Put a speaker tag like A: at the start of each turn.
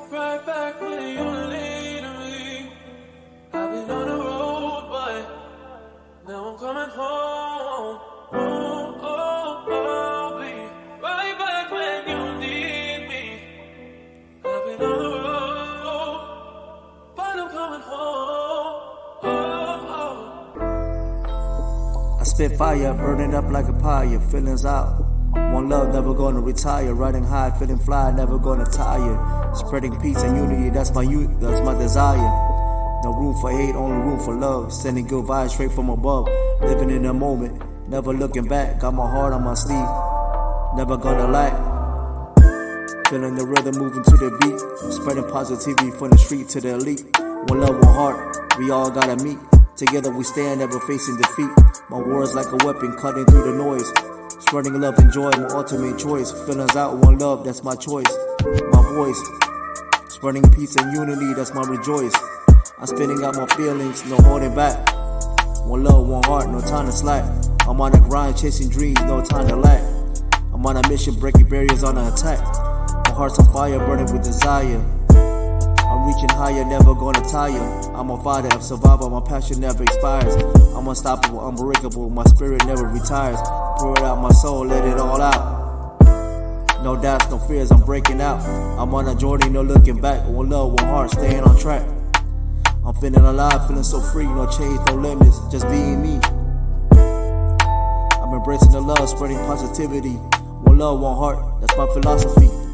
A: Right back when you needed me. I've been on the road, but now I'm coming home. Oh, oh, oh, be right back when you need me. I've been on the road, but I'm coming home. Oh, oh.
B: I spit fire, burning up like a pyre, feelings out. One love, never gonna retire. Riding high, feeling fly, never gonna tire. Spreading peace and unity, that's my desire. No room for hate, only room for love. Sending good vibes straight from above. Living in the moment, never looking back. Got my heart on my sleeve, never gonna lack. Feeling the rhythm, moving to the beat. Spreading positivity from the street to the elite. One love, one heart, we all gotta meet. Together we stand, never facing defeat. My words like a weapon, cutting through the noise. Spreading love and joy, my ultimate choice. Feelings out, one love, that's my choice. My voice, spreading peace and unity, that's my rejoice. I'm spitting out my feelings, no holding back. One love, one heart, no time to slack. I'm on a grind, chasing dreams, no time to lack. I'm on a mission, breaking barriers on an attack. My heart's on fire, burning with desire. I'm reaching higher, never gonna tire. I'm a fighter, a survivor, my passion never expires. I'm unstoppable, unbreakable, my spirit never retires. Pour it out my soul, let it all out. No doubts, no fears, I'm breaking out. I'm on a journey, no looking back. One love, one heart, staying on track. I'm feeling alive, feeling so free, no chains, no limits, just being me. I'm embracing the love, spreading positivity. One love, one heart, that's my philosophy.